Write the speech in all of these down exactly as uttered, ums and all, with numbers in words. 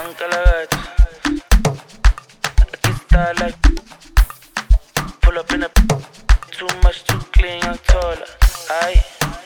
Nankalagat. Aquí está like. Pull up in a. Too much, too clean, young taller. Aye.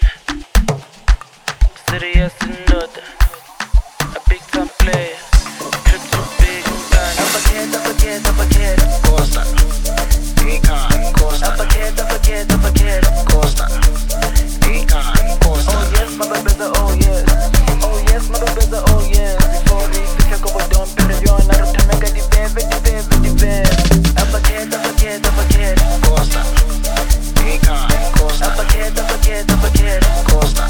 Serious and other. A big time player. Trip too big and done. I forget, I forget, I forget. Costa. Econ. Costa. I forget, I forget, I forget. Costa. Econ. Costa. Oh yes, my baby, oh yes. Oh yes, my baby, oh yes. Before we pick up a dumb period, I don't make a debate, debate, debate. I forget, I forget, I forget. Costa. Econ. Costa. I forget, I forget, I forget. Costa.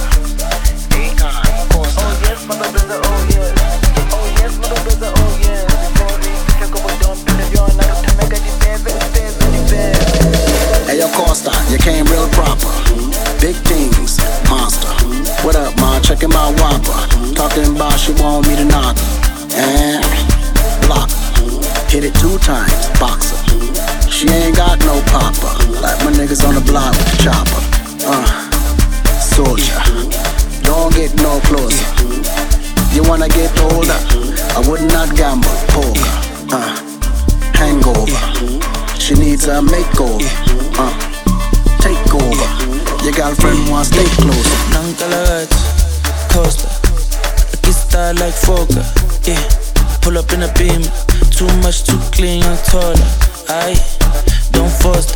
Econ. Costa. Oh yes, my baby, oh yes. Oh yes, my baby, oh yes. Before we pick up a dumb period, I don't make a debate, debate, debate. Hey yo, Costa, you came real proper. Big things, monster. What up, ma? Checking my whopper. Talking about she want me to knock her. And block her. Hit it two times, boxer. She ain't got no popper. Like my niggas on the block with the chopper. Uh, soldier. Don't get no closer. You wanna get older? I would not gamble, poker. Uh, hangover. She needs a makeover. Uh, take over. Your girlfriend wants to stay closer. Nankalagat, Costa. Aquí está like Foka. Yeah, pull up in a beam. Too much, too clean, young taller. Aye, don't foster.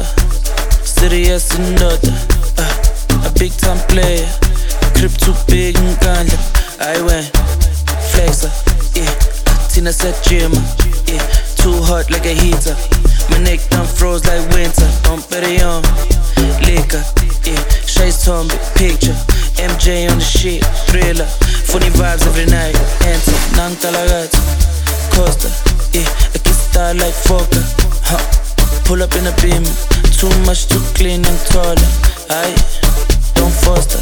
Serious and other. Uh, a big time player. Crip too big and ganja. I went flexer. Yeah, Tina said Jimmer. Yeah, too hot like a heater. My neck done froze like winter. Don't bet it on liquor. Yeah, Shay's Tomby, picture. M J on the shit, thriller. Funny vibes every night. Enter, Nankalagat, Costa. Yeah, aquí está like Foka. Huh. Pull up in a beam. Too much, too clean and taller. Aye, don't foster.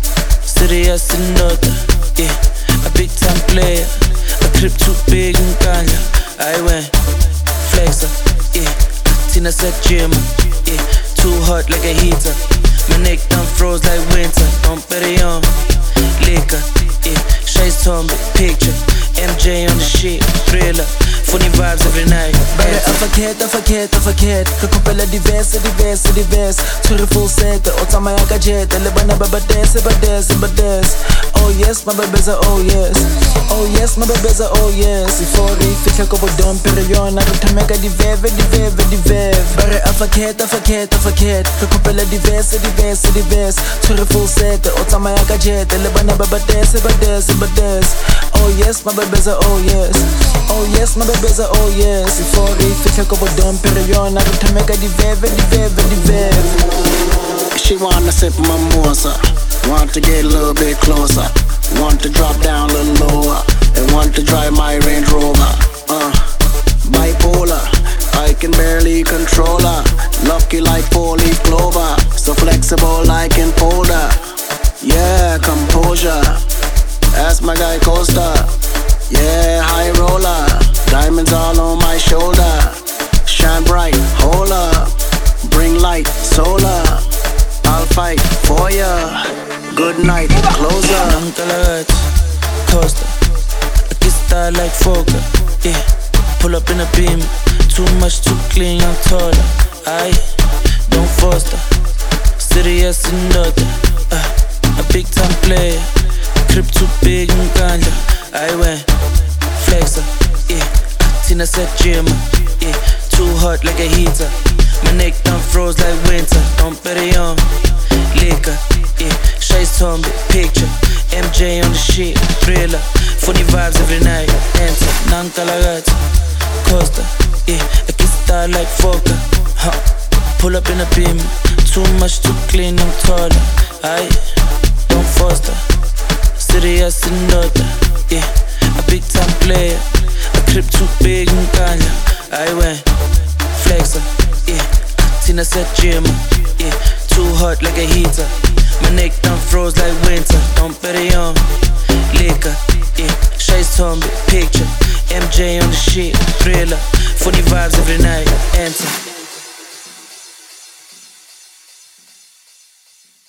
Serious and other. Yeah, a big time player. A crip too big and ganja. I went flexer. Yeah, Tina said Jimmer. Yeah, too hot like a heater. My neck done froze like winter. Don't bet it on liquor. Yeah, Shay's Tomby, picture. M J on the shit, thriller. Funny vibes every night. Bare I forget, I forget, I forget. Re kopela diverse, diverse, diverse. Tshwere full set, o tsamaya ka jet. Le bana ba ba dance, ba dance, ba dance. Oh yes, my baby's a oh yes. Oh yes, my baby's a oh yes. Before we fitla ko bo dom period, I don't make a diveve, diveve, diveve. Bare I forget, I forget, I forget. Re kopela diverse, diverse, diverse. Tshwere full set, o tsamaya ka jet. Le bana ba ba dance, ba dance, ba dance. Oh yes, my baby's a oh yes. Oh yes, my baby's a oh yes. Before we fitla ko bo dom period, I don't make a diveve, diveve, diveve. She wanna sip mimosa. Want to get a little bit closer. Want to drop down a little lower. And want to drive my Range Rover. Uh, bipolar, I can barely control her. Lucky like four-leaf clover. So flexible I can fold her. Yeah, composure. That's my guy Costa. Yeah, high roller. Diamonds all on my shoulder. Shine bright, hold up. Bring light, solar. I'll fight for ya. Good night, closer. Nankalagat, Costa. Aquí está like Foka. Yeah, pull up in a beam. Too much, too clean, young taller. Aye, don't foster. Serious and other. Uh, a big time player. Crip too big and ganja. I went flexer. Yeah, Tina said Jimmer. Yeah, too hot like a heater. My neck done froze like winter. Don't bet it on liquor. Yeah, Shay's Tomby, picture. M J on the shit, thriller. Funny vibes every night. Enter, Nankalagat, Costa. Yeah, aquí está like Foka. Huh. Pull up in a beam. Too much, too clean, I'm taller. Aye, don't foster. Serious and other. Yeah, a big time player. A crip too big and ganja. I went flexer. Yeah, Tina said Jimmer. Yeah, too hot like a heater. My neck done froze like winter. Don't bet it on liquor. Yeah, Shay's Tomby, picture. M J on the shit, thriller. Funny vibes every night. Enter.